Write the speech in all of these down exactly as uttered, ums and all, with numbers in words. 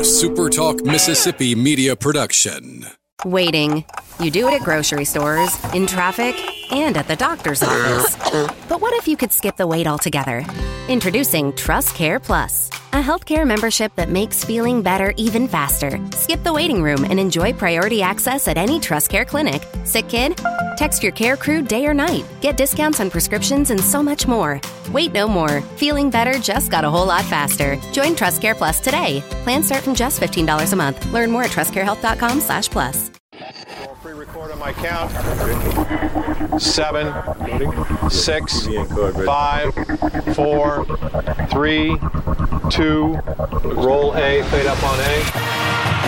a Super Talk Mississippi media production. Waiting. You do it at grocery stores, in traffic, and at the doctor's office. But what if you could skip the wait altogether? Introducing Trust Care Plus, a healthcare membership that makes feeling better even faster. Skip the waiting room and enjoy priority access at any Trust Care clinic. Sick kid? Text your care crew day or night. Get discounts on prescriptions and so much more. Wait no more. Feeling better just got a whole lot faster. Join Trust Care Plus today. Plans start from just fifteen dollars a month. Learn more at trustcarehealth.com slash plus. Pre-record on my count. Seven, six, five, four, three, two, roll A, fade up on A.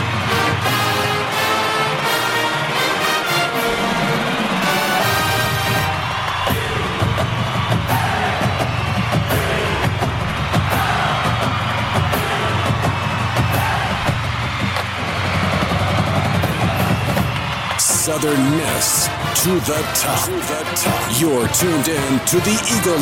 Southern Miss to the top. To the top. You're tuned in to the Eagle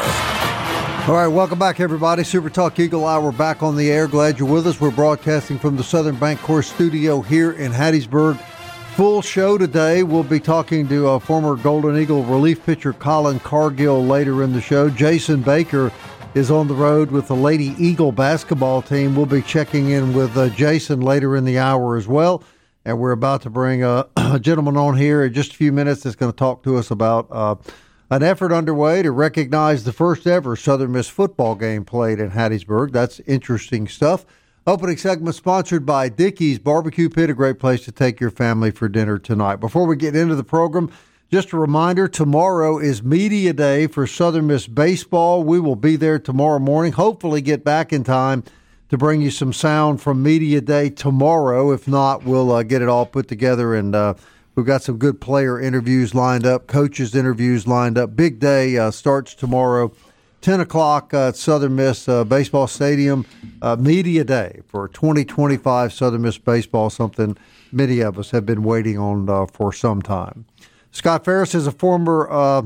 Hour. All right, welcome back, everybody. Super Talk Eagle Hour back on the air. Glad you're with us. We're broadcasting from the Southern Bancorp studio here in Hattiesburg. Full show today. We'll be talking to uh, former Golden Eagle relief pitcher Colin Cargill later in the show. Jason Baker is on the road with the Lady Eagle basketball team. We'll be checking in with uh, Jason later in the hour as well. And we're about to bring a, a gentleman on here in just a few minutes that's going to talk to us about uh, an effort underway to recognize the first ever Southern Miss football game played in Hattiesburg. That's interesting stuff. Opening segment sponsored by Dickey's Barbecue Pit, a great place to take your family for dinner tonight. Before we get into the program, just a reminder, tomorrow is Media Day for Southern Miss baseball. We will be there tomorrow morning, hopefully get back in time to bring you some sound from Media Day tomorrow. If not, we'll uh, get it all put together, and uh, we've got some good player interviews lined up, coaches interviews lined up. Big day uh, starts tomorrow, ten o'clock uh, at Southern Miss uh, Baseball Stadium. Uh, Media Day for twenty twenty-five Southern Miss baseball, something many of us have been waiting on uh, for some time. Scott Ferris is a former uh,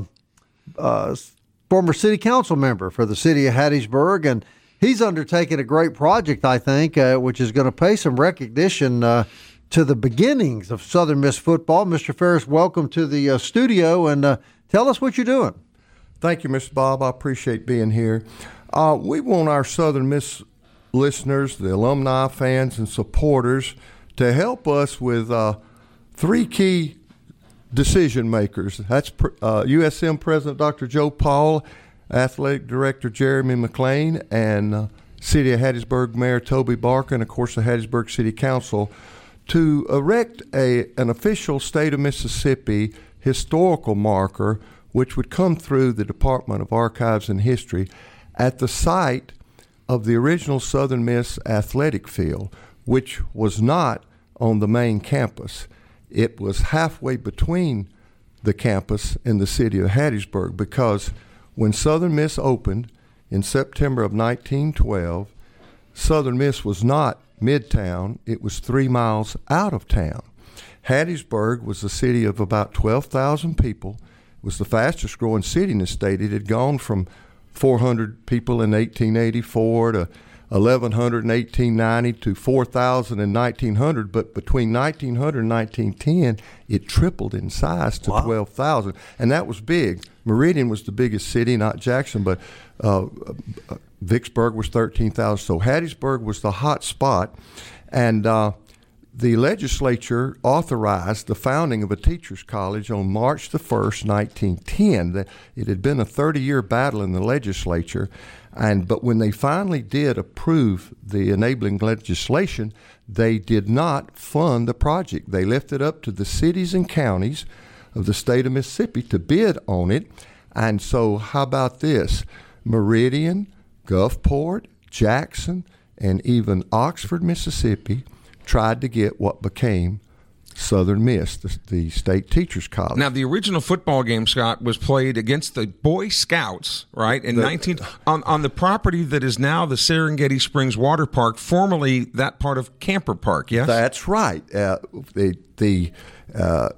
uh, former city council member for the city of Hattiesburg, and he's undertaken a great project, I think, uh, which is going to pay some recognition uh, to the beginnings of Southern Miss football. Mister Ferris, welcome to the uh, studio, and uh, tell us what you're doing. Thank you, Mister Bob. I appreciate being here. Uh, we want our Southern Miss listeners, the alumni, fans, and supporters to help us with uh, three key decision makers. That's uh, U S M President Doctor Joe Paul, Athletic Director Jeremy McLean, and uh, City of Hattiesburg Mayor Toby Barker, and of course the Hattiesburg City Council, to erect a an official state of Mississippi historical marker which would come through the Department of Archives and History at the site of the original Southern Miss athletic field, which was not on the main campus. It was halfway between the campus and the city of Hattiesburg, because when Southern Miss opened in September of nineteen twelve, Southern Miss was not midtown, it was three miles out of town. Hattiesburg was a city of about twelve thousand people. It was the fastest growing city in the state. It had gone from four hundred people in eighteen eighty-four to eleven hundred in eighteen ninety to four thousand in nineteen hundred, but between nineteen hundred and nineteen ten, it tripled in size to wow. twelve thousand, and that was big. Meridian was the biggest city, not Jackson, but uh, uh, Vicksburg was thirteen thousand, so Hattiesburg was the hot spot, and uh, the legislature authorized the founding of a teachers' college on March the first, nineteen ten. It had been a thirty-year battle in the legislature, and but when they finally did approve the enabling legislation, they did not fund the project. They left it up to the cities and counties of the state of Mississippi to bid on it. And so how about this? Meridian, Gulfport, Jackson, and even Oxford, Mississippi tried to get what became Southern Miss, the, the state teachers college. Now, the original football game, Scott, was played against the Boy Scouts, right, in the, nineteen on, on the property that is now the Serengeti Springs Water Park, formerly that part of Camper Park, yes? That's right. Uh, the the uh,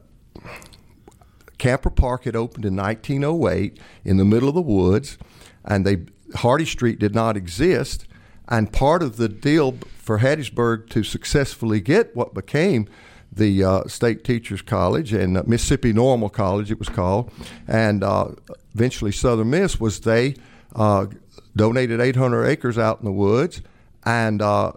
Camper Park had opened in nineteen oh eight in the middle of the woods, and they Hardy Street did not exist. And part of the deal for Hattiesburg to successfully get what became the uh, State Teachers College and uh, Mississippi Normal College, it was called, and uh, eventually Southern Miss, was they uh, donated eight hundred acres out in the woods and uh,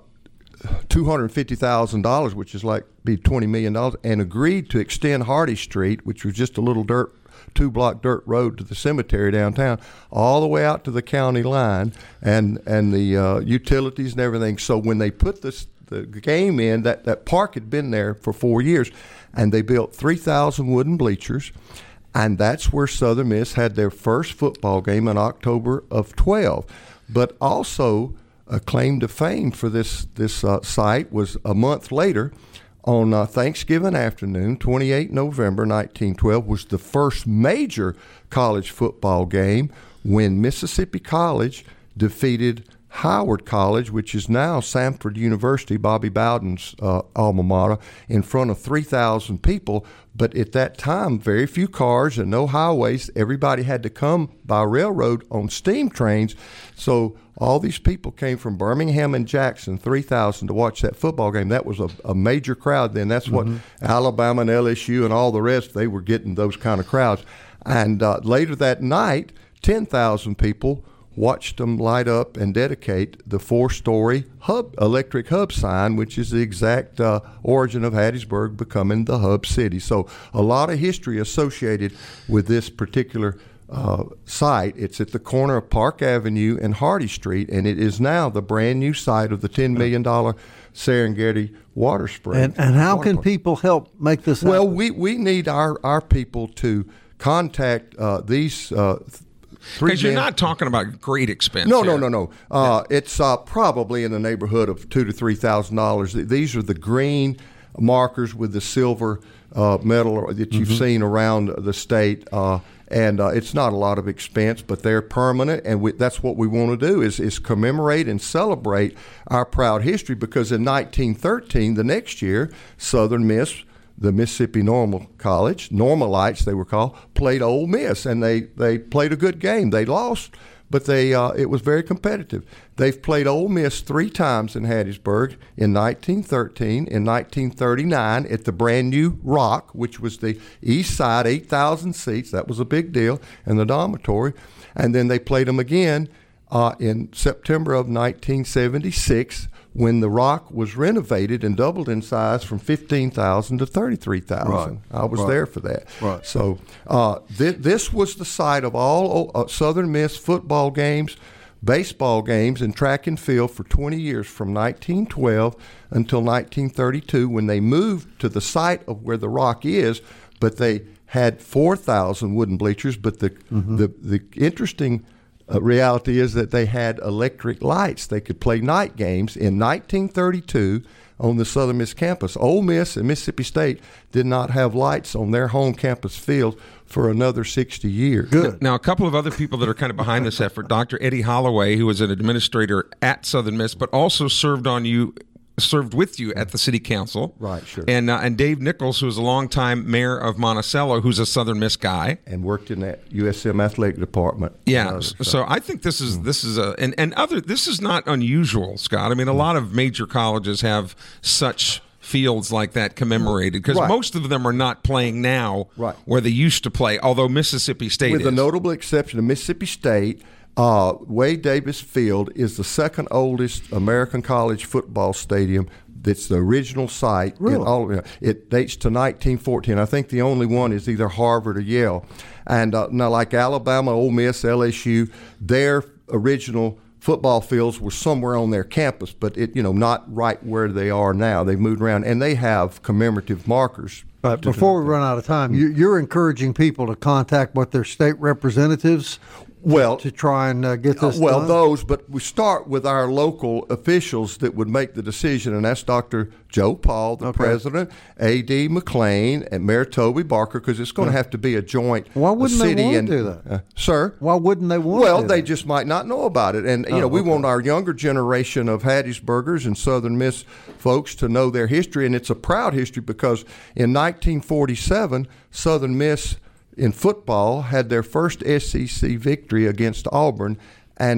two hundred fifty thousand dollars, which is like be twenty million dollars, and agreed to extend Hardy Street, which was just a little dirt, two-block dirt road to the cemetery downtown, all the way out to the county line, and and the uh, utilities and everything. So when they put this the game in, that, that park had been there for four years, and they built three thousand wooden bleachers, and that's where Southern Miss had their first football game in October of twelve. But also a claim to fame for this, this uh, site was a month later, on uh, Thanksgiving afternoon, the twenty-eighth of November nineteen twelve, was the first major college football game when Mississippi College defeated Howard College, which is now Samford University, Bobby Bowden's uh, alma mater, in front of three thousand people. But at that time, very few cars and no highways. Everybody had to come by railroad on steam trains. So all these people came from Birmingham and Jackson, three thousand, to watch that football game. That was a, a major crowd then. That's what mm-hmm. Alabama and L S U and all the rest, they were getting those kind of crowds. And uh, later that night, ten thousand people watched them light up and dedicate the four-story hub electric hub sign, which is the exact uh, origin of Hattiesburg becoming the hub city. So a lot of history associated with this particular uh, site. It's at the corner of Park Avenue and Hardy Street, and it is now the brand new site of the ten million dollars Serengeti Water Spring. And, and how can park. people help make this happen? Well, we, we need our, our people to contact uh, these uh, Because you're not talking about great expense. No, here. no, no, no. Uh, yeah. It's uh, probably in the neighborhood of two to three thousand dollars. These are the green markers with the silver uh, metal that you've mm-hmm. seen around the state, uh, and uh, it's not a lot of expense, but they're permanent, and we, that's what we want to do is is commemorate and celebrate our proud history. Because in nineteen thirteen, the next year, Southern Miss, the Mississippi Normal College, Normalites they were called, played Ole Miss, and they, they played a good game. They lost, but they uh, it was very competitive. They've played Ole Miss three times in Hattiesburg, in nineteen thirteen, in nineteen thirty-nine at the brand new Rock, which was the east side, eight thousand seats. That was a big deal, and the dormitory. And then they played them again uh, in September of nineteen seventy-six, when the Rock was renovated and doubled in size from fifteen thousand to thirty-three thousand. Right. I was right. there for that. Right. So uh, th- this was the site of all uh, Southern Miss football games, baseball games, and track and field for twenty years, from nineteen twelve until nineteen thirty-two, when they moved to the site of where the Rock is, but they had four thousand wooden bleachers. But the mm-hmm. the, the interesting Uh, reality is that they had electric lights. They could play night games. In nineteen thirty-two, on the Southern Miss campus, Ole Miss and Mississippi State did not have lights on their home campus field for another sixty years. Good. Now, a couple of other people that are kind of behind this effort, Doctor Eddie Holloway, who was an administrator at Southern Miss, but also served on you served with you at the city council. Right, sure. And uh, and Dave Nichols, who was a longtime mayor of Monticello, who's a Southern Miss guy. And worked in that U S M athletic department. Yeah. Others, so. so. so I think this is this is a and, and other this is not unusual, Scott. I mean, a lot of major colleges have such fields like that commemorated, because right. most of them are not playing now right. where they used to play, although Mississippi State With is. the notable exception of Mississippi State, uh, Wade Davis Field is the second oldest American college football stadium. That's the original site. Really? In all, it dates to nineteen fourteen. I think the only one is either Harvard or Yale. And uh, now, like Alabama, Ole Miss, L S U, their original football fields were somewhere on their campus, but it, you know, not right where they are now. They've moved around, and they have commemorative markers. But before we run out of time, you're encouraging people to contact what their state representatives well to try and uh, get this uh, well done? those, but we start with our local officials that would make the decision, and that's Doctor Joe Paul, the okay. president, A D McLean, and Mayor Toby Barker, because it's going to have to be a joint. Why wouldn't city they want and, to do that, uh, sir? Why wouldn't they want? Well, to do they that? just might not know about it, and you oh, know we okay. want our younger generation of Hattiesburgers and Southern Miss folks to know their history, and it's a proud history, because in nineteen forty-seven, Southern Miss in football had their first S E C victory against Auburn, and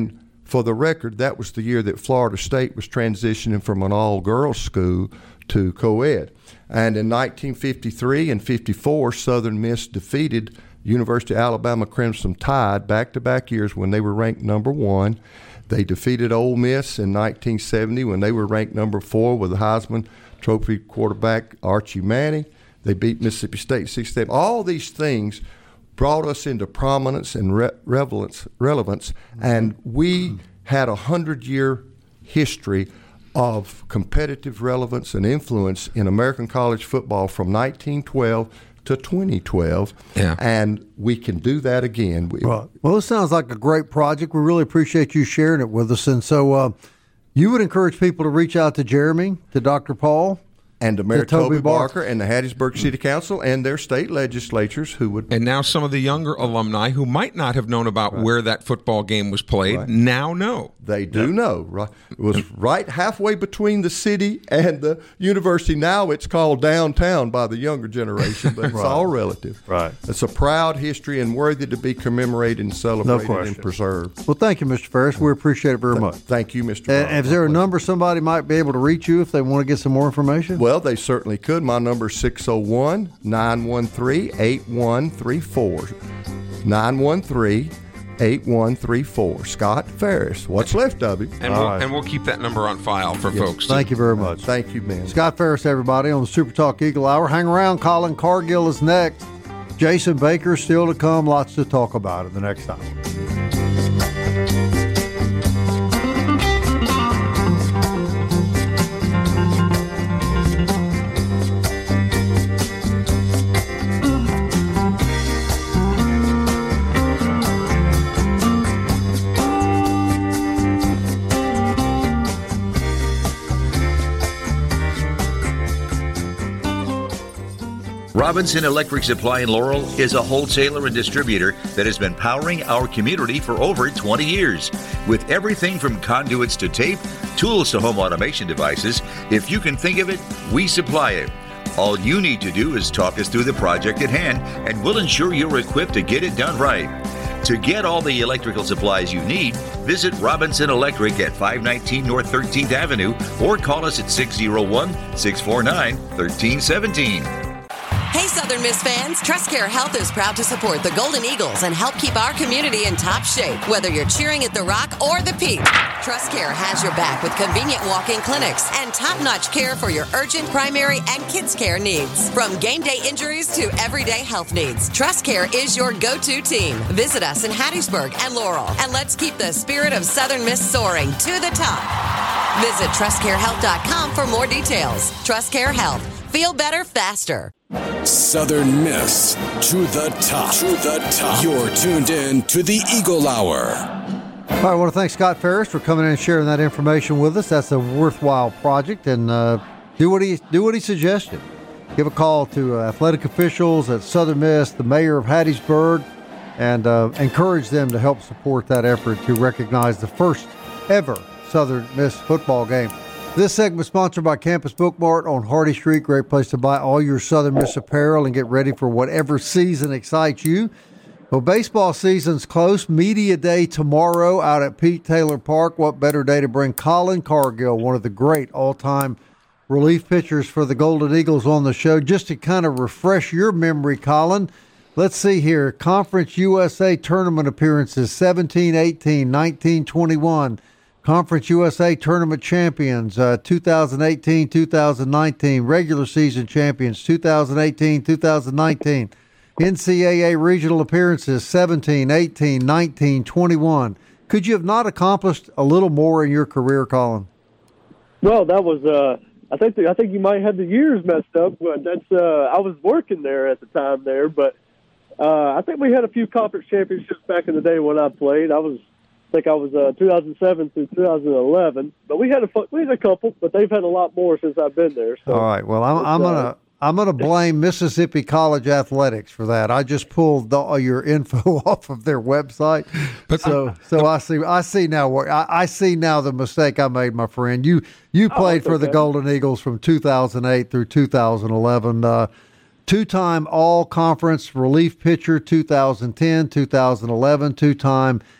for the record, that was the year that Florida State was transitioning from an all-girls school to co-ed. And in nineteen fifty-three and fifty-four, Southern Miss defeated University of Alabama Crimson Tide back-to-back years when they were ranked number one. They defeated Ole Miss in nineteen seventy when they were ranked number four with the Heisman Trophy quarterback Archie Manning. They beat Mississippi State sixty-seven. All these things brought us into prominence and re- relevance, relevance, and we had a hundred-year history of competitive relevance and influence in American college football from nineteen twelve to twenty twelve, yeah. and we can do that again. We, well, well, this sounds like a great project. We really appreciate you sharing it with us. And so uh, you would encourage people to reach out to Jeremy, to Doctor Paul, and to Mayor to Toby Toby Barker. Barker and the Hattiesburg City Council and their state legislatures who would. And now some of the younger alumni who might not have known about right. where that football game was played right. now know. They do know. Right? It was right halfway between the city and the university. Now it's called downtown by the younger generation, but it's right. all relative. Right. It's a proud history and worthy to be commemorated and celebrated no and preserved. Well, thank you, Mister Ferris. We appreciate it very Th- much. Thank you, Mister And is there a number somebody might be able to reach you if they want to get some more information? Well, they certainly could. My number is six oh one, nine one three, eight one three four. nine one three, eight one three four. Scott Ferris. What's left of him? And, we'll, right. and we'll keep that number on file for yes. folks. Thank you very much. Thank you, man. Scott Ferris, everybody, on the Super Talk Eagle Hour. Hang around. Colin Cargill is next. Jason Baker still to come. Lots to talk about in the next hour. Robinson Electric Supply in Laurel is a wholesaler and distributor that has been powering our community for over twenty years. With everything from conduits to tape, tools to home automation devices, if you can think of it, we supply it. All you need to do is talk us through the project at hand, and we'll ensure you're equipped to get it done right. To get all the electrical supplies you need, visit Robinson Electric at five nineteen North thirteenth Avenue or call us at six oh one, six four nine, one three one seven. Hey, Southern Miss fans, TrustCare Health is proud to support the Golden Eagles and help keep our community in top shape, whether you're cheering at the Rock or the Peak. TrustCare has your back with convenient walk-in clinics and top-notch care for your urgent primary and kids care needs. From game day injuries to everyday health needs, TrustCare is your go-to team. Visit us in Hattiesburg and Laurel, and let's keep the spirit of Southern Miss soaring to the top. Visit trust care health dot com for more details. TrustCare Health. Feel better faster. Southern Miss to the top. To the top. You're tuned in to the Eagle Hour. All right, I want to thank Scott Ferris for coming in and sharing that information with us. That's a worthwhile project, and uh, do what he do what he suggested. Give a call to uh, athletic officials at Southern Miss, the mayor of Hattiesburg, and uh, encourage them to help support that effort to recognize the first ever Southern Miss football game. This segment is sponsored by Campus Book Mart on Hardy Street. Great place to buy all your Southern Miss apparel and get ready for whatever season excites you. Well, baseball season's close. Media Day tomorrow out at Pete Taylor Park. What better day to bring Colin Cargill, one of the great all-time relief pitchers for the Golden Eagles, on the show. Just to kind of refresh your memory, Colin, let's see here. Conference U S A tournament appearances, seventeen, eighteen, nineteen, twenty-one. Conference U S A Tournament champions, uh, two thousand eighteen, two thousand nineteen. Regular season champions, two thousand eighteen, two thousand nineteen. N C double A regional appearances, seventeen, eighteen, nineteen, twenty-one. Could you have not accomplished a little more in your career, Colin? Well, that was, uh, I think the, I think you might have the years messed up, but that's, uh, I was working there at the time there, but uh, I think we had a few conference championships back in the day when I played. I was I think I was uh, two thousand seven through two thousand eleven, but we had a we had a couple, but they've had a lot more since I've been there. So. All right. Well, I'm, I'm gonna uh, I'm gonna blame Mississippi College Athletics for that. I just pulled the, all your info off of their website, but so so I see I see now where I, I see now the mistake I made, my friend. You you played oh, for okay. the Golden Eagles from two thousand eight through two thousand eleven. Uh, two-time All-Conference relief pitcher, two thousand ten, two thousand eleven. Two-time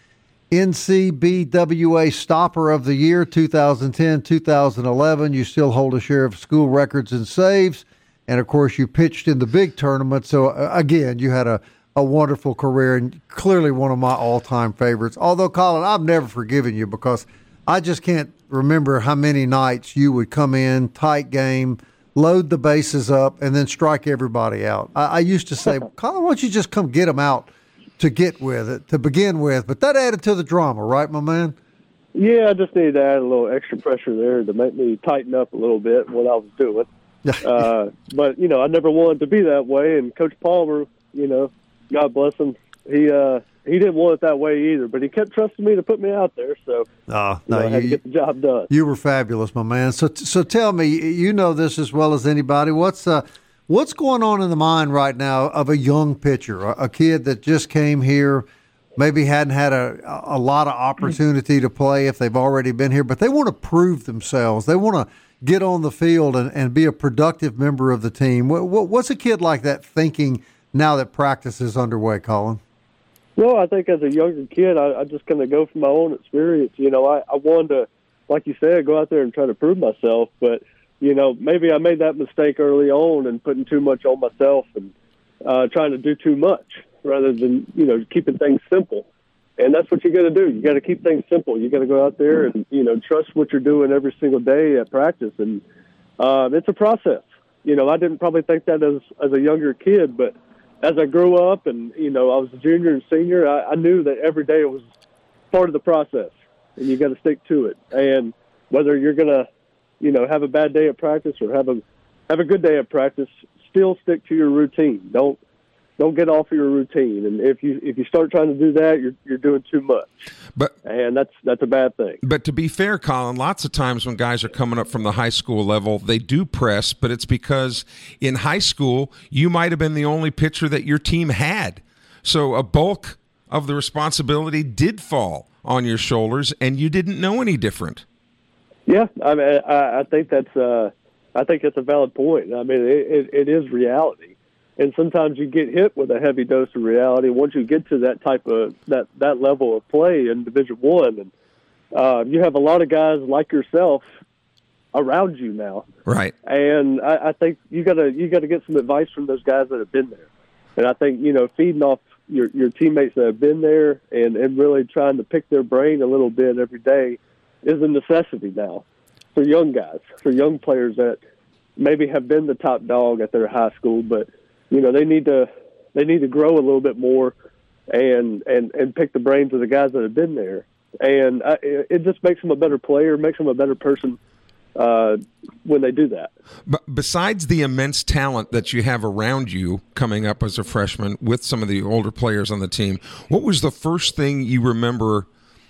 N C B W A Stopper of the Year, two thousand ten, two thousand eleven. You still hold a share of school records and saves. And, of course, you pitched in the big tournament. So, uh, again, you had a, a wonderful career and clearly one of my all-time favorites. Although, Colin, I've never forgiven you because I just can't remember how many nights you would come in, tight game, load the bases up, and then strike everybody out. I, I used to say, Colin, why don't you just come get them out to get with it, to begin with? But that added to the drama, right, my man? Yeah, I just needed to add a little extra pressure there to make me tighten up a little bit what I was doing. uh, but, you know, I never wanted to be that way. And Coach Palmer, you know, God bless him, he uh, he didn't want it that way either. But he kept trusting me to put me out there. So oh, no, you know, I had you, to get the job done. You were fabulous, my man. So so tell me, you know this as well as anybody. What's uh, what's going on in the mind right now of a young pitcher, a, a kid that just came here, maybe hadn't had a, a lot of opportunity to play if they've already been here, but they want to prove themselves. They want to get on the field and, and be a productive member of the team. What, what, what's a kid like that thinking now that practice is underway, Colin? Well, I think as a younger kid, I, I just kind of go from my own experience. You know, I, I wanted to, like you said, go out there and try to prove myself. But, you know, maybe I made that mistake early on and putting too much on myself and uh, trying to do too much rather than, you know, keeping things simple. And that's what you got to do. You got to keep things simple. You got to go out there and, you know, trust what you're doing every single day at practice. And uh, it's a process. You know, I didn't probably think that as, as a younger kid, but as I grew up and, you know, I was a junior and senior, I, I knew that every day was part of the process and you got to stick to it. And whether you're going to, you know, have a bad day at practice or have a, have a good day at practice, still stick to your routine. Don't, Don't get off of your routine, and if you if you start trying to do that, you're you're doing too much. But and that's that's a bad thing. But to be fair, Colin, lots of times when guys are coming up from the high school level, they do press, but it's because in high school you might have been the only pitcher that your team had, so a bulk of the responsibility did fall on your shoulders, and you didn't know any different. Yeah, I mean, I, I think that's uh, I think that's a valid point. I mean, it, it, it is reality. And sometimes you get hit with a heavy dose of reality once you get to that type of that, that level of play in Division One, and uh, you have a lot of guys like yourself around you now, right? And I, I think you gotta you gotta get some advice from those guys that have been there. And I think you know feeding off your your teammates that have been there and, and really trying to pick their brain a little bit every day is a necessity now for young guys, for young players that maybe have been the top dog at their high school, but you know, they need to they need to grow a little bit more and and, and pick the brains of the guys that have been there. And I, it just makes them a better player, makes them a better person uh, when they do that. But besides the immense talent that you have around you coming up as a freshman with some of the older players on the team, what was the first thing you remember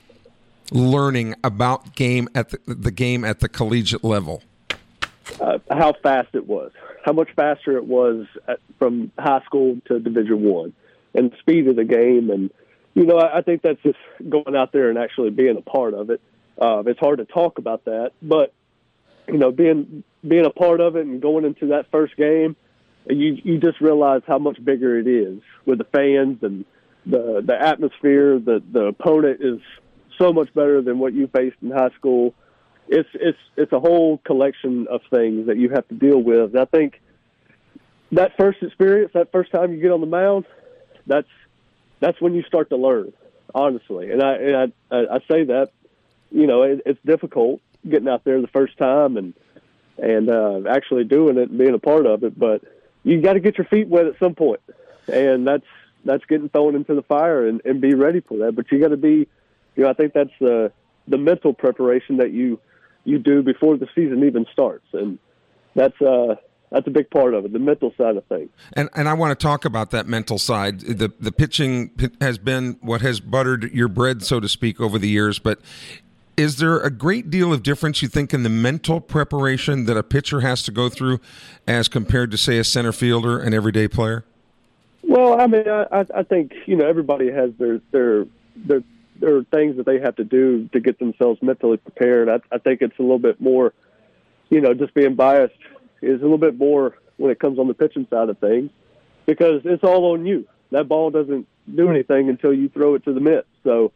learning about game at the, the game at the collegiate level? Uh, how fast it was. How much faster it was at, from high school to Division One, and the speed of the game. And you know, I, I think that's just going out there and actually being a part of it. Uh, it's hard to talk about that, but you know, being being a part of it and going into that first game, you you just realize how much bigger it is with the fans and the the atmosphere. The the opponent is so much better than what you faced in high school. It's it's it's a whole collection of things that you have to deal with. And I think that first experience, that first time you get on the mound, that's that's when you start to learn, honestly. And I and I, I say that, you know, it, it's difficult getting out there the first time and and uh, actually doing it and being a part of it. But you got to get your feet wet at some point, and that's that's getting thrown into the fire and, and be ready for that. But you got to be, you know, I think that's the the mental preparation that you. you do before the season even starts. And that's uh, that's a big part of it, the mental side of things. And and I want to talk about that mental side. The the pitching has been what has buttered your bread, so to speak, over the years. But is there a great deal of difference, you think, in the mental preparation that a pitcher has to go through as compared to, say, a center fielder, an everyday player? Well, I mean, I, I think, you know, everybody has their their their there are things that they have to do to get themselves mentally prepared. I, I think it's a little bit more, you know, just being biased is a little bit more when it comes on the pitching side of things, because it's all on you. That ball doesn't do anything until you throw it to the mitt. So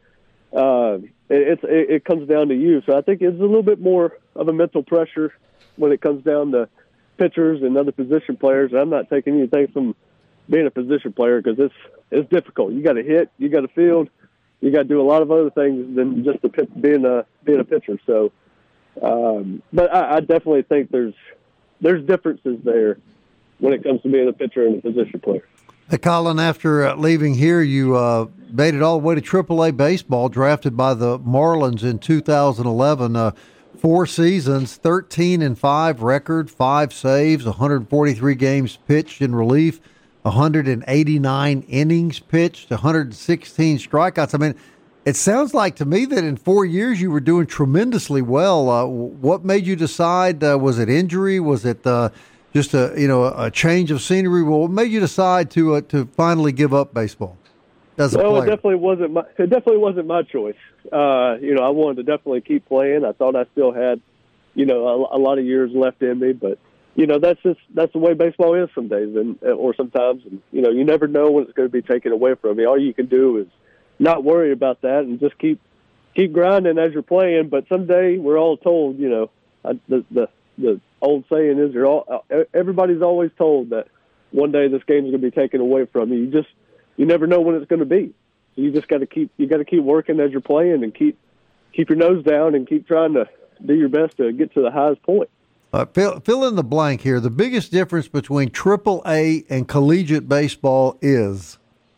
uh, it, it's, it, it comes down to you. So I think it's a little bit more of a mental pressure when it comes down to pitchers and other position players. I'm not taking anything from being a position player because it's it's difficult. You got to hit, you got to field, you got to do a lot of other things than just the, being a being a pitcher. So, um, but I, I definitely think there's there's differences there when it comes to being a pitcher and a position player. Hey, Colin, after uh, leaving here, you uh, made it all the way to triple A baseball, drafted by the Marlins in two thousand eleven. Uh, four seasons, thirteen and five record, five saves, one hundred forty-three games pitched in relief, one hundred eighty-nine innings pitched, one hundred sixteen strikeouts. I mean, it sounds like to me that in four years you were doing tremendously well. Uh, what made you decide? Uh, was it injury? Was it uh, just a you know a change of scenery? Well, what made you decide to uh, to finally give up baseball as a well, player? it definitely wasn't my it definitely wasn't my choice. Uh, you know, I wanted to definitely keep playing. I thought I still had, you know, a, a lot of years left in me, but you know, that's just that's the way baseball is some days, and or sometimes, and you know, you never know when it's going to be taken away from you. All you can do is not worry about that and just keep keep grinding as you're playing. But someday we're all told, you know, I, the the the old saying is, you're all everybody's always told that one day this game's going to be taken away from you. You just you never know when it's going to be. So you just got to keep you got to keep working as you're playing and keep keep your nose down and keep trying to do your best to get to the highest point. Uh, fill, fill in the blank here. The biggest difference between triple A and collegiate baseball is?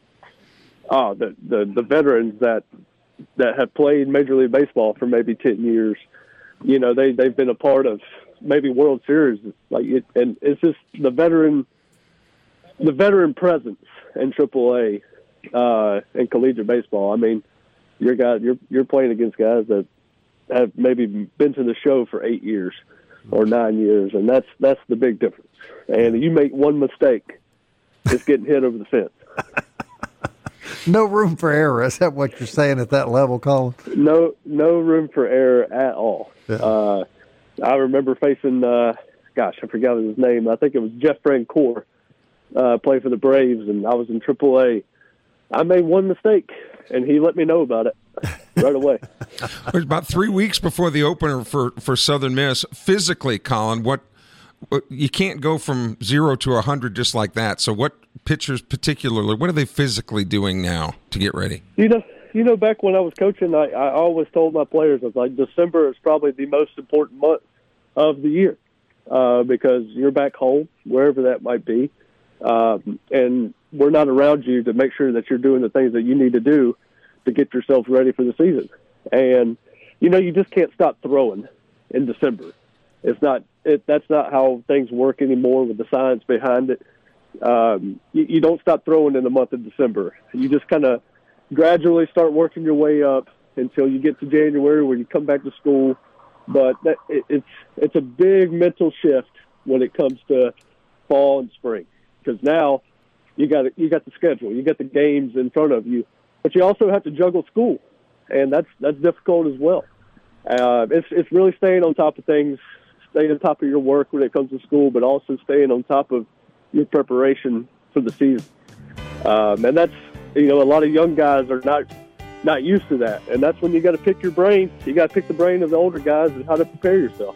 Oh, the, the, the veterans that that have played Major League Baseball for maybe ten years. You know, they, they've been a part of maybe World Series. like it, And it's just the veteran the veteran presence in triple A uh, and collegiate baseball. I mean, you're, guy, you're, you're playing against guys that have maybe been to the show for eight years. Or nine years, and that's that's the big difference. And you make one mistake, it's getting hit over the fence. No room for error. Is that what you're saying at that level, Colin? No, no room for error at all. Yeah. Uh, I remember facing, uh, gosh, I forgot his name. I think it was Jeff Francoeur, uh, play for the Braves, and I was in triple A. I made one mistake, and he let me know about it right away. It was about three weeks before the opener for, for Southern Miss. Physically, Colin, what, what you can't go from zero to a hundred just like that. So, what pitchers particularly? What are they physically doing now to get ready? You know, you know, back when I was coaching, I, I always told my players, I was like, December is probably the most important month of the year uh, because you're back home, wherever that might be, um, and we're not around you to make sure that you're doing the things that you need to do to get yourself ready for the season. And, you know, you just can't stop throwing in December. It's not, it, that's not how things work anymore with the science behind it. Um, you, you don't stop throwing in the month of December. You just kind of gradually start working your way up until you get to January where you come back to school. But that, it, it's, it's a big mental shift when it comes to fall and spring, because now you got you got the schedule, you got the games in front of you, but you also have to juggle school, and that's that's difficult as well. Uh, it's it's really staying on top of things, staying on top of your work when it comes to school, but also staying on top of your preparation for the season. Um, and that's, you know, a lot of young guys are not not used to that, and that's when you got to pick your brain. You got to pick the brain of the older guys and how to prepare yourself.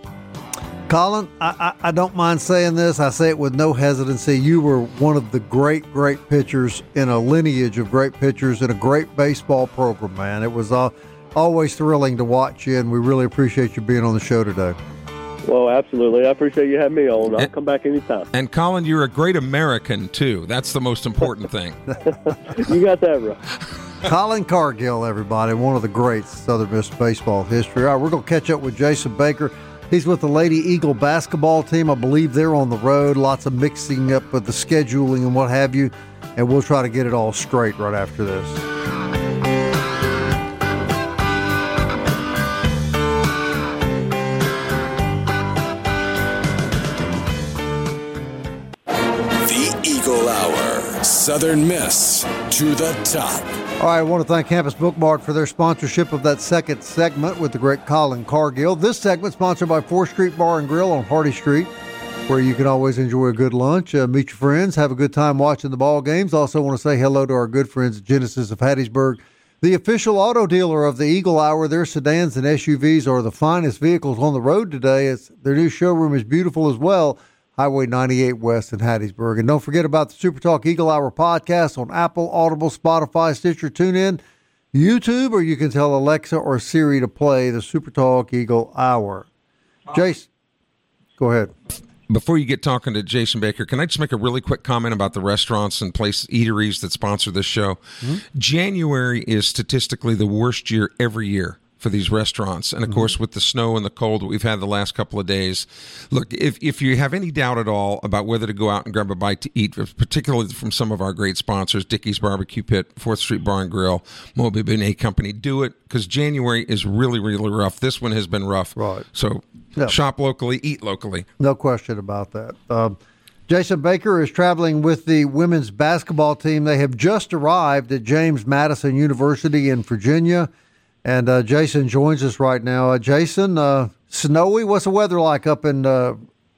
Colin, I, I, I don't mind saying this. I say it with no hesitancy. You were one of the great, great pitchers in a lineage of great pitchers in a great baseball program, man. It was uh, always thrilling to watch you, and we really appreciate you being on the show today. Well, absolutely. I appreciate you having me on. I'll and, come back anytime. And, Colin, you're a great American, too. That's the most important thing. You got that, bro. Colin Cargill, everybody, one of the greats Southern Miss baseball history. All right, we're going to catch up with Jason Baker. He's with the Lady Eagle basketball team. I believe they're on the road. Lots of mixing up with the scheduling and what have you. And we'll try to get it all straight right after this. The Eagle Hour. Southern Miss to the top. All right, I want to thank Campus Bookmart for their sponsorship of that second segment with the great Colin Cargill. This segment sponsored by fourth Street Bar and Grill on Hardy Street, where you can always enjoy a good lunch, uh, meet your friends, have a good time watching the ball games. Also want to say hello to our good friends at Genesis of Hattiesburg, The official auto dealer of the Eagle Hour, their sedans and S U Vs are the finest vehicles on the road today. It's, their new showroom is beautiful as well. Highway ninety-eight West in Hattiesburg. And don't forget about the Super Talk Eagle Hour podcast on Apple, Audible, Spotify, Stitcher, TuneIn, YouTube, or you can tell Alexa or Siri to play the Super Talk Eagle Hour. Jason, go ahead. Before you get talking to Jason Baker, can I just make a really quick comment about the restaurants and place eateries that sponsor this show? Mm-hmm. January is statistically the worst year every year for these restaurants. And, of mm-hmm. course, with the snow and the cold that we've had the last couple of days, look, if, if you have any doubt at all about whether to go out and grab a bite to eat, particularly from some of our great sponsors, Dickey's Barbecue Pit, fourth Street Bar and Grill, Moby Benet Company, do it, because January is really, really rough. This one has been rough. Right. So yeah. Shop locally, eat locally. No question about that. Um, Jason Baker is traveling with the women's basketball team. They have just arrived at James Madison University in Virginia. And uh, Jason joins us right now. Uh, Jason, uh, snowy? What's the weather like up in uh,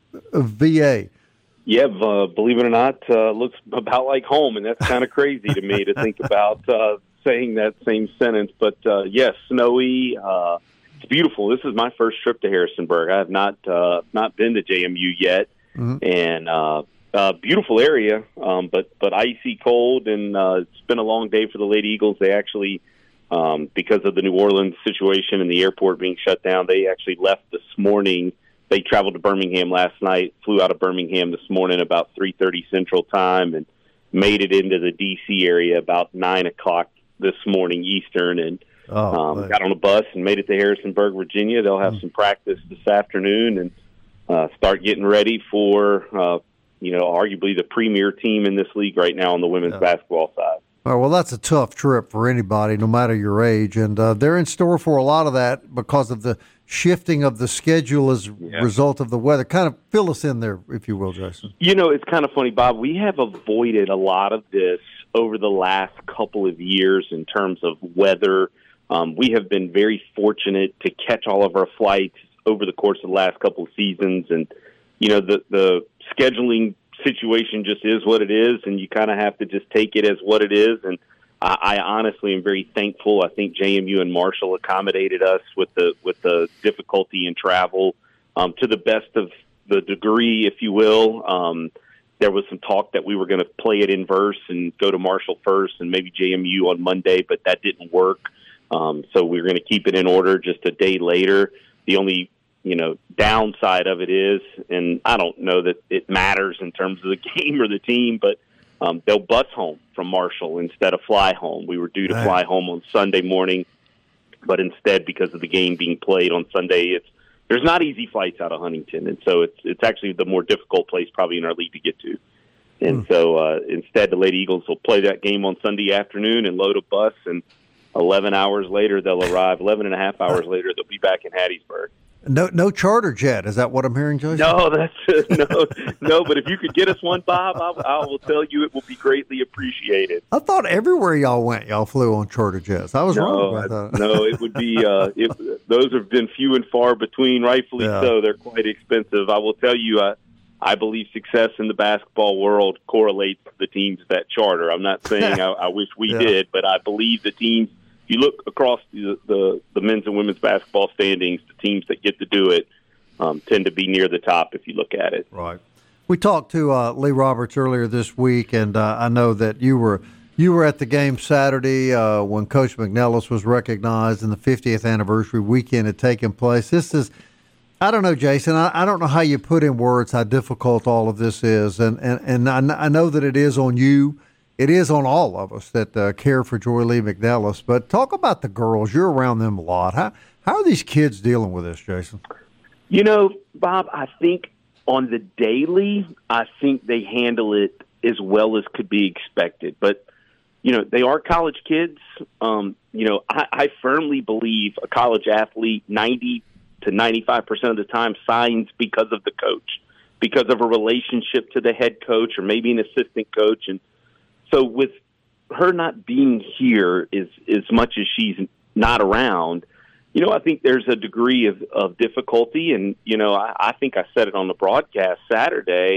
V A? Yeah, uh, believe it or not, uh, looks about like home, and that's kind of crazy to me to think about uh, saying that same sentence. But, uh, yes, snowy. Uh, it's beautiful. This is my first trip to Harrisonburg. I have not uh, not been to J M U yet, mm-hmm. and uh, uh, beautiful area, um, but, but icy cold, and uh, it's been a long day for the Lady Eagles. They actually – Um, because of the New Orleans situation and the airport being shut down, they actually left this morning. They traveled to Birmingham last night, flew out of Birmingham this morning about three thirty Central Time, and made it into the D C area about nine o'clock this morning Eastern, and oh, um, got on a bus and made it to Harrisonburg, Virginia. They'll have mm. some practice this afternoon and uh, start getting ready for, uh, you know, arguably the premier team in this league right now on the women's yeah. basketball side. Oh, well, that's a tough trip for anybody, no matter your age. And uh, they're in store for a lot of that because of the shifting of the schedule as a yeah. result of the weather. Kind of fill us in there, if you will, Jason. You know, it's kind of funny, Bob. We have avoided a lot of this over the last couple of years in terms of weather. Um, we have been very fortunate to catch all of our flights over the course of the last couple of seasons. And, you know, the, the scheduling situation just is what it is, and you kind of have to just take it as what it is. And I, I honestly am very thankful. I think J M U and Marshall accommodated us with the with the difficulty in travel um, to the best of the degree, if you will. Um, there was some talk that we were going to play it inverse and go to Marshall first and maybe J M U on Monday, but that didn't work. Um, so we we're going to keep it in order just a day later. The only you know, downside of it is, and I don't know that it matters in terms of the game or the team, but um, they'll bus home from Marshall instead of fly home. We were due to fly home on Sunday morning, but instead, because of the game being played on Sunday, it's there's not easy flights out of Huntington, and so it's it's actually the more difficult place probably in our league to get to. And hmm. so uh, instead, the Lady Eagles will play that game on Sunday afternoon and load a bus, and eleven hours later, they'll arrive. eleven and a half hours later, they'll be back in Hattiesburg. No, no charter jet. Is that what I'm hearing, Jason? No, that's no, no. But if you could get us one, Bob, I, I will tell you it will be greatly appreciated. I thought everywhere y'all went, y'all flew on charter jets. I was no, wrong about that. No, it would be. Uh, it, those have been few and far between. Rightfully yeah. so. They're quite expensive. I will tell you. Uh, I believe success in the basketball world correlates to the teams that charter. I'm not saying I, I wish we yeah. did, but I believe the teams. If you look across the, the the men's and women's basketball standings, the teams that get to do it um, tend to be near the top if you look at it. Right. We talked to uh, Lee Roberts earlier this week, and uh, I know that you were you were at the game Saturday uh, when Coach McNellis was recognized and the fiftieth anniversary weekend had taken place. This is, I don't know, Jason, I, I don't know how you put in words how difficult all of this is, and, and, and I, I know that it is on you. It is on all of us that uh, care for Joy Lee McNellis. But talk about the girls. You're around them a lot. How how are these kids dealing with this, Jason? You know, Bob, I think on the daily, I think they handle it as well as could be expected. But, you know, they are college kids. Um, you know, I, I firmly believe a college athlete, ninety to ninety-five percent of the time, signs because of the coach, because of a relationship to the head coach or maybe an assistant coach. And so with her not being here as, as much as she's not around, you know, I think there's a degree of, of difficulty. And, you know, I, I think I said it on the broadcast Saturday.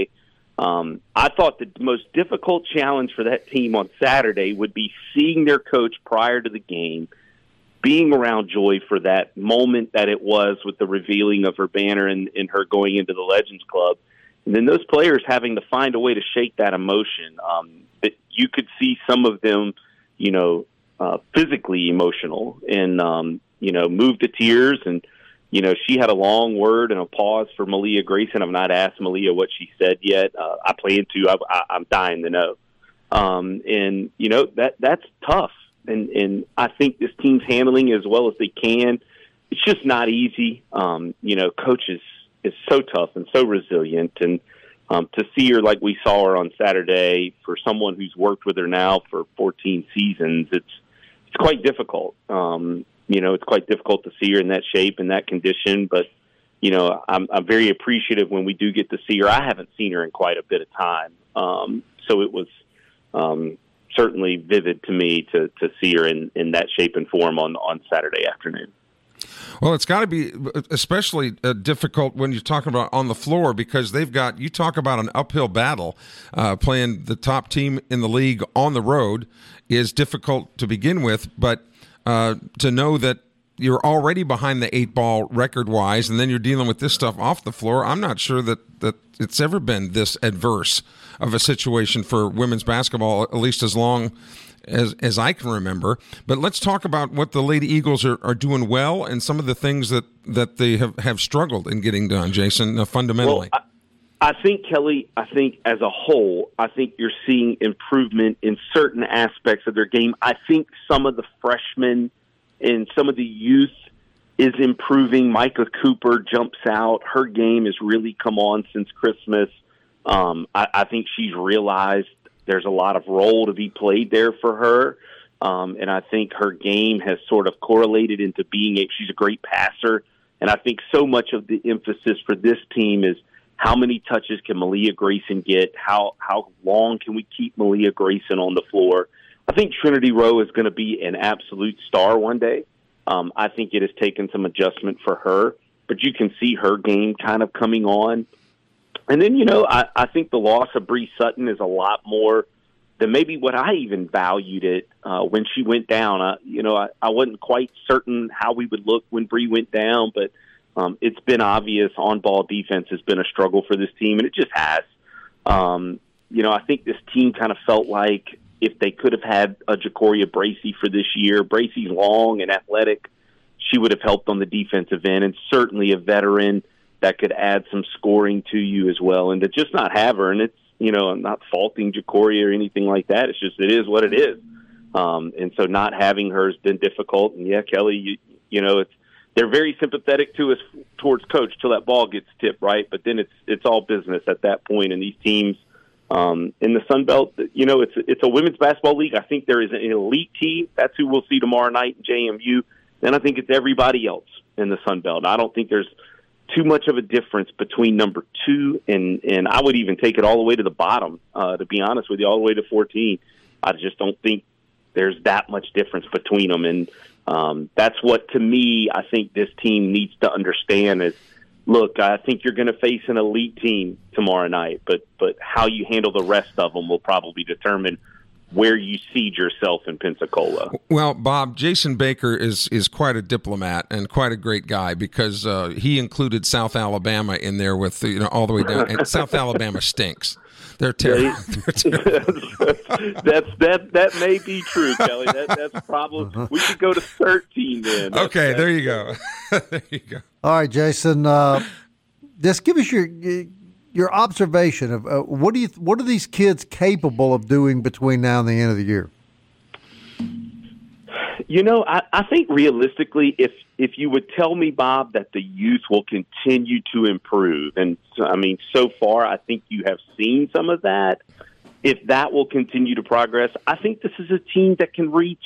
Um, I thought the most difficult challenge for that team on Saturday would be seeing their coach prior to the game, being around Joy for that moment that it was with the revealing of her banner and, and her going into the Legends Club. And then those players having to find a way to shake that emotion. Um, that you could see some of them, you know, uh, physically emotional and, um, you know, moved to tears. And, you know, she had a long word and a pause for Malia Grayson. I've not asked Malia what she said yet. Uh, I plan to. I, I, I'm dying to know. Um, and, you know, that that's tough. And, and I think this team's handling as well as they can. It's just not easy. Um, you know, coach is, is so tough and so resilient. And um, to see her like we saw her on Saturday, for someone who's worked with her now for fourteen seasons, it's it's quite difficult. Um, you know, it's quite difficult to see her in that shape and that condition. But, you know, I'm, I'm very appreciative when we do get to see her. I haven't seen her in quite a bit of time. Um, so it was um, – certainly vivid to me to, to see her in, in that shape and form on, on Saturday afternoon. Well, it's got to be especially uh, difficult when you're talking about on the floor, because they've got, you talk about an uphill battle. Uh, playing the top team in the league on the road is difficult to begin with, but uh, to know that you're already behind the eight ball record-wise, and then you're dealing with this stuff off the floor, I'm not sure that, that it's ever been this adverse of a situation for women's basketball, at least as long as as I can remember. But let's talk about what the Lady Eagles are, are doing well and some of the things that, that they have, have struggled in getting done, Jason, uh, fundamentally. Well, I, I think, Kelly, I think as a whole, I think you're seeing improvement in certain aspects of their game. I think some of the freshmen and some of the youth is improving. Micah Cooper jumps out. Her game has really come on since Christmas. Um, I, I think she's realized there's a lot of role to be played there for her. Um, and I think her game has sort of correlated into being a, she's a great passer. And I think so much of the emphasis for this team is how many touches can Malia Grayson get? How, how long can we keep Malia Grayson on the floor? I think Trinity Rowe is going to be an absolute star one day. Um, I think it has taken some adjustment for her, but you can see her game kind of coming on. And then, you know, I, I think the loss of Bree Sutton is a lot more than maybe what I even valued it uh, when she went down. I, you know, I, I wasn't quite certain how we would look when Bree went down, but um, it's been obvious on-ball defense has been a struggle for this team, and it just has. Um, you know, I think this team kind of felt like if they could have had a Jacoria Bracey for this year, Bracey's long and athletic, she would have helped on the defensive end, and certainly a veteran that could add some scoring to you as well. And to just not have her, and it's, you know, I'm not faulting Jacoria or anything like that. It's just, it is what it is. Um, and so not having her has been difficult. And yeah, Kelly, you, you know, it's, they're very sympathetic to us towards coach till that ball gets tipped, right? But then it's, it's all business at that point. And these teams um, in the Sun Belt, you know, it's, it's a women's basketball league. I think there is an elite team. That's who we'll see tomorrow night in J M U. Then I think it's everybody else in the Sun Belt. I don't think there's too much of a difference between number two and, and I would even take it all the way to the bottom, uh, to be honest with you, all the way to fourteen. I just don't think there's that much difference between them. And um, that's what, to me, I think this team needs to understand is, look, I think you're going to face an elite team tomorrow night, but, but how you handle the rest of them will probably determine where you seed yourself in Pensacola. Well, Bob, Jason Baker is is quite a diplomat and quite a great guy, because uh, he included South Alabama in there with, you know, all the way down. And South Alabama stinks. They're terrible. They're terrible. that's that that may be true, Kelly. That, that's probably, we could go to thirteen then. That's, okay, that's, there you go. There you go. All right, Jason. Uh, just give us your your observation of uh, what do you what are these kids capable of doing between now and the end of the year? You know, I, I think realistically, if if you would tell me, Bob, that the youth will continue to improve, and I mean, so far, I think you have seen some of that. If that will continue to progress, I think this is a team that can reach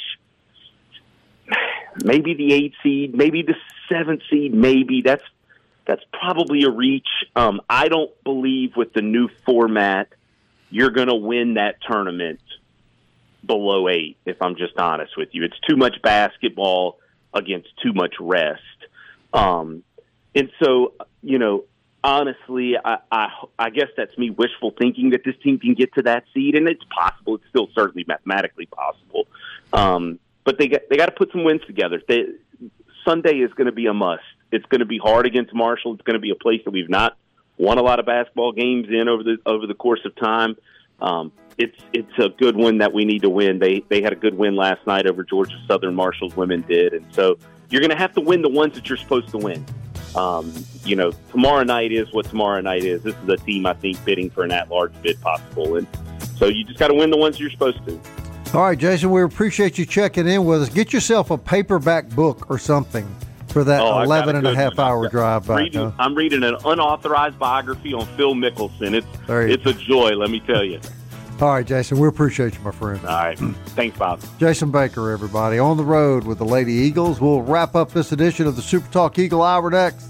maybe the eighth seed, maybe the seventh seed, maybe. That's that's probably a reach. Um, I don't believe with the new format you're going to win that tournament below eight, if I'm just honest with you. It's too much basketball against too much rest. Um, and so, you know, honestly, I, I I guess that's me wishful thinking that this team can get to that seed, and it's possible. It's still certainly mathematically possible. Um, but they got they got to put some wins together. They, Sunday is going to be a must. It's going to be hard against Marshall. It's going to be a place that we've not won a lot of basketball games in over the over the course of time. Um, it's it's a good one that we need to win. They they had a good win last night over Georgia Southern. Marshall's women did, and so you're going to have to win the ones that you're supposed to win. Um, you know, tomorrow night is what tomorrow night is. This is a team, I think, bidding for an at-large bid possible. And so you just got to win the ones you're supposed to. All right, Jason, we appreciate you checking in with us. Get yourself a paperback book or something for that oh, eleven and a half hour got, drive back. Reading, huh? I'm reading an unauthorized biography on Phil Mickelson. It's it's a joy, let me tell you. All right, Jason, we appreciate you, my friend. All right. Thanks, Bob. Jason Baker, everybody. On the road with the Lady Eagles. We'll wrap up this edition of the Super Talk Eagle Hour next.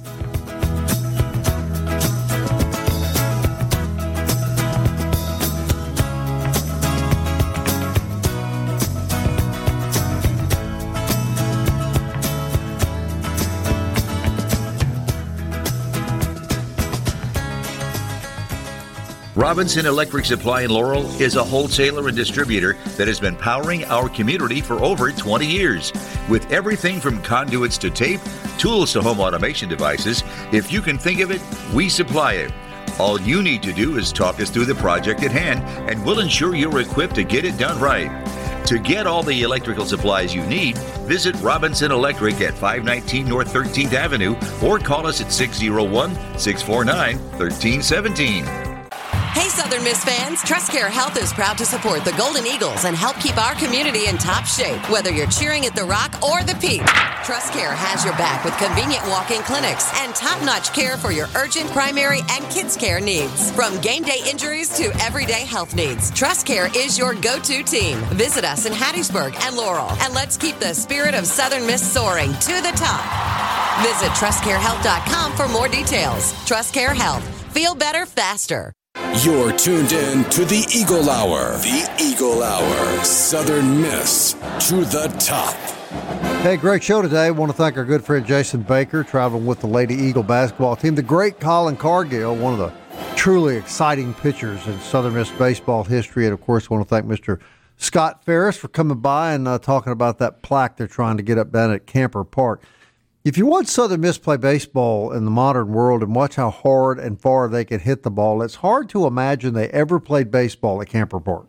Robinson Electric Supply in Laurel is a wholesaler and distributor that has been powering our community for over twenty years. With everything from conduits to tape, tools to home automation devices, if you can think of it, we supply it. All you need to do is talk us through the project at hand, and we'll ensure you're equipped to get it done right. To get all the electrical supplies you need, visit Robinson Electric at five nineteen North thirteenth Avenue or call us at six oh one, six four nine, one three one seven. Hey, Southern Miss fans, TrustCare Health is proud to support the Golden Eagles and help keep our community in top shape, whether you're cheering at the Rock or the Peak. TrustCare has your back with convenient walk-in clinics and top-notch care for your urgent, primary, and kids' care needs. From game day injuries to everyday health needs, TrustCare is your go-to team. Visit us in Hattiesburg and Laurel, and let's keep the spirit of Southern Miss soaring to the top. Visit trust care health dot com for more details. TrustCare Health. Feel better faster. You're tuned in to the Eagle Hour. The Eagle Hour. Southern Miss to the top. Hey, great show today. I want to thank our good friend Jason Baker, traveling with the Lady Eagle basketball team. The great Colin Cargill, one of the truly exciting pitchers in Southern Miss baseball history. And, of course, I want to thank Mister Scott Ferris for coming by and uh, talking about that plaque they're trying to get up down at Camper Park. If you watch Southern Miss play baseball in the modern world and watch how hard and far they can hit the ball, it's hard to imagine they ever played baseball at Camper Park.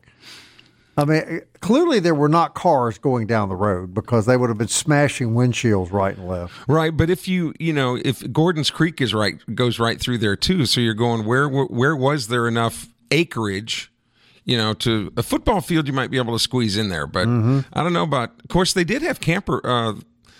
I mean, clearly there were not cars going down the road because they would have been smashing windshields right and left. Right, but if you, you know, if Gordon's Creek is right, goes right through there too, so you're going, where, where was there enough acreage, you know, to a football field you might be able to squeeze in there, but mm-hmm. I don't know about, of course they did have camper, uh,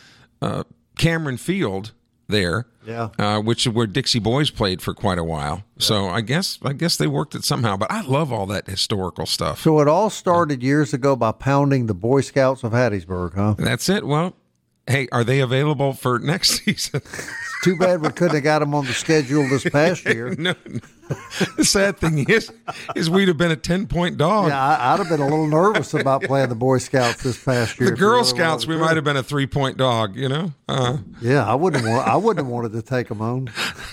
uh, Cameron Field there, yeah, uh, which is where Dixie Boys played for quite a while. Yeah. So I guess I guess they worked it somehow. But I love all that historical stuff. So it all started years ago by pounding the Boy Scouts of Hattiesburg, huh? That's it. Well, hey, are they available for next season? Too bad we couldn't have got them on the schedule this past year. no, no. The sad thing is, is we'd have been a ten-point dog. Yeah, I, I'd have been a little nervous about playing the Boy Scouts this past year. The Girl Scouts, we might have been a three-point dog. You know. Uh, yeah, I wouldn't. Want, I wouldn't have wanted to take them on.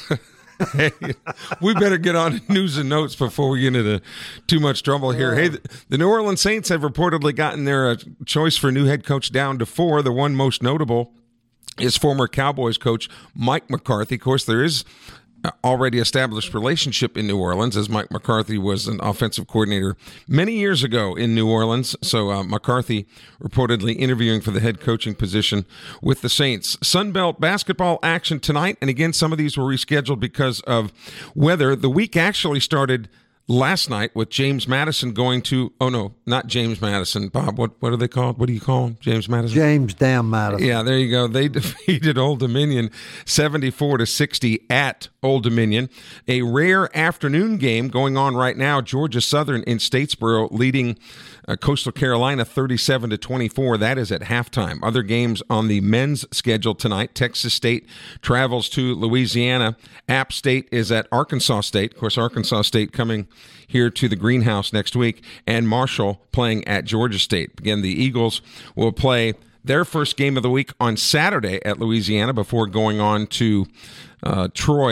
Hey, we better get on news and notes before we get into too much trouble here. Hey, the, the New Orleans Saints have reportedly gotten their uh, choice for new head coach down to four. The one most notable is former Cowboys coach Mike McCarthy. Of course, there is already established relationship in New Orleans, as Mike McCarthy was an offensive coordinator many years ago in New Orleans. So uh, McCarthy reportedly interviewing for the head coaching position with the Saints. Sunbelt basketball action tonight, and again, some of these were rescheduled because of weather. The week actually started last night with James Madison going to, oh no, not James Madison, Bob, what what are they called? What do you call him? James Madison? James Damn Madison. Yeah, there you go. They defeated Old Dominion seventy-four to sixty at Old Dominion. A rare afternoon game going on right now. Georgia Southern in Statesboro leading uh, Coastal Carolina thirty-seven to twenty-four. That is at halftime. Other games on the men's schedule tonight. Texas State travels to Louisiana. App State is at Arkansas State. Of course, Arkansas State coming here to the Greenhouse next week, and Marshall playing at Georgia State. Again, the Eagles will play their first game of the week on Saturday at Louisiana before going on to uh, Troy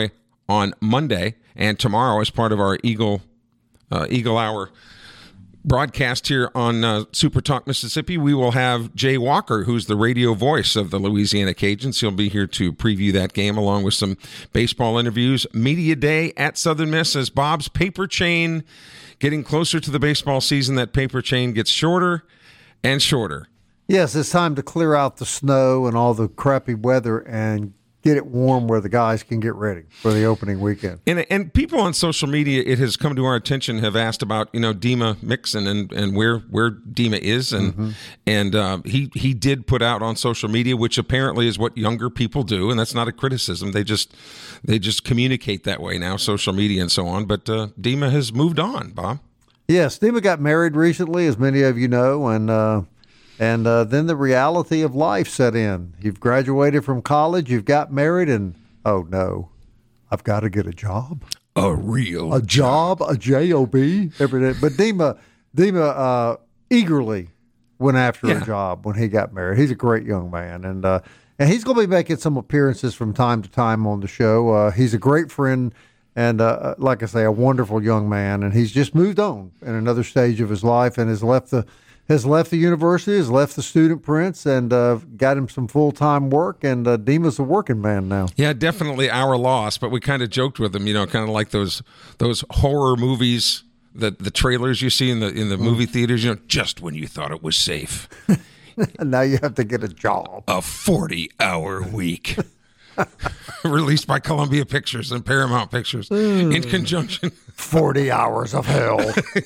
on Monday and tomorrow as part of our Eagle uh, Eagle Hour broadcast here on uh, Super Talk Mississippi. We will have Jay Walker, who's the radio voice of the Louisiana Cajuns. He'll be here to preview that game along with some baseball interviews. Media Day at Southern Miss as Bob's paper chain getting closer to the baseball season. That paper chain gets shorter and shorter. Yes, it's time to clear out the snow and all the crappy weather and get it warm where the guys can get ready for the opening weekend. And and people on social media, it has come to our attention, have asked about, you know, Dima Mixon and, and where where Dima is. And mm-hmm. and uh, he, he did put out on social media, which apparently is what younger people do. And that's not a criticism. They just they just communicate that way now, social media and so on. But uh, Dima has moved on, Bob. Yes, Dima got married recently, as many of you know, and uh, And uh, then the reality of life set in. You've graduated from college, you've got married, and, oh, no, I've got to get a job. A real A job, job a J O B, every day. But Dima, Dima uh, eagerly went after yeah. a job when he got married. He's a great young man, and uh, and he's going to be making some appearances from time to time on the show. Uh, he's a great friend and, uh, like I say, a wonderful young man, and he's just moved on in another stage of his life and has left the has left the university, has left the Student Prince, and uh, got him some full-time work, and uh, Dima's a working man now. Yeah, definitely our loss, but we kind of joked with him, you know, kind of like those those horror movies, the the trailers you see in the in the movie theaters, you know, just when you thought it was safe. Now you have to get a job. A forty-hour week. Released by Columbia Pictures and Paramount Pictures mm. in conjunction. forty hours of hell.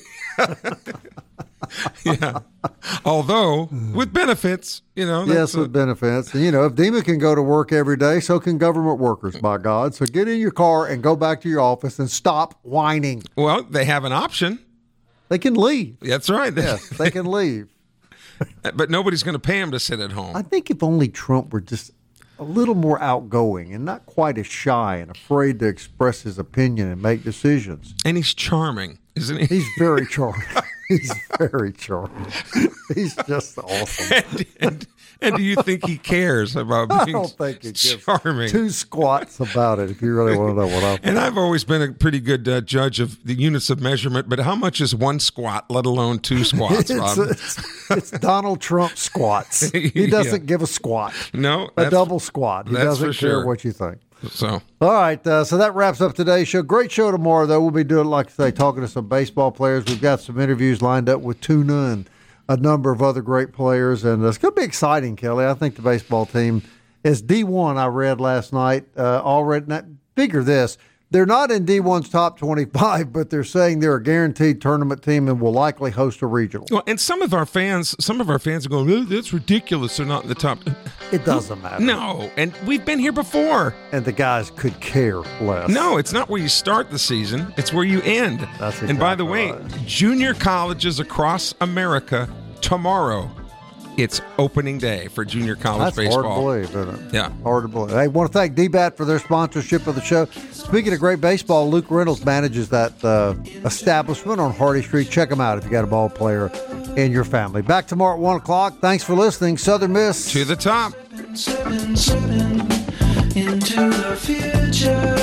Yeah. Although, with benefits, you know. Yes, with a- benefits. And, you know, if Dima can go to work every day, so can government workers, by God. So get in your car and go back to your office and stop whining. Well, they have an option. They can leave. That's right. Yes, they can leave. But nobody's going to pay them to sit at home. I think if only Trump were just a little more outgoing and not quite as shy and afraid to express his opinion and make decisions. And he's charming, isn't he? He's very charming. He's very charming. He's just awesome. And, and, and do you think he cares about being I don't think he charming? Gives two squats about it, if you really want to know what I'm And I've always been a pretty good uh, judge of the units of measurement, but how much is one squat, let alone two squats, Rob? it's, it's, it's Donald Trump squats. He doesn't yeah. give a squat. No. A double squat. He doesn't care sure. what you think. So, all right, uh, so that wraps up today's show. Great show tomorrow, though. We'll be doing, like I say, talking to some baseball players. We've got some interviews lined up with Tuna and a number of other great players, and it's going to be exciting, Kelly. I think the baseball team is D one, I read last night, uh, already. Not, figure this. They're not in D one's top twenty-five, but they're saying they're a guaranteed tournament team and will likely host a regional. Well, and some of our fans, some of our fans are going, oh, that's ridiculous. They're not in the top. It doesn't matter. No, and we've been here before. And the guys could care less. No, it's not where you start the season. It's where you end. That's exactly and by the way, right. Junior colleges across America tomorrow. It's opening day for junior college That's baseball. Hard to believe, isn't it? Yeah. Hard to believe. Hey, I want to thank D BAT for their sponsorship of the show. Speaking of great baseball, Luke Reynolds manages that uh, establishment on Hardy Street. Check him out if you got a ball player in your family. Back tomorrow at one o'clock. Thanks for listening. Southern Miss. To the top. Seven, seven, into the future.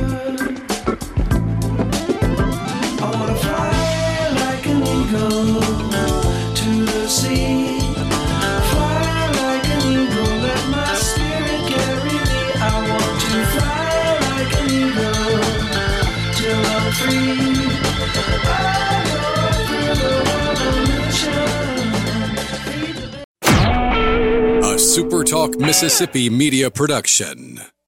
I want to fly like an eagle to the sea. A SuperTalk Mississippi media production.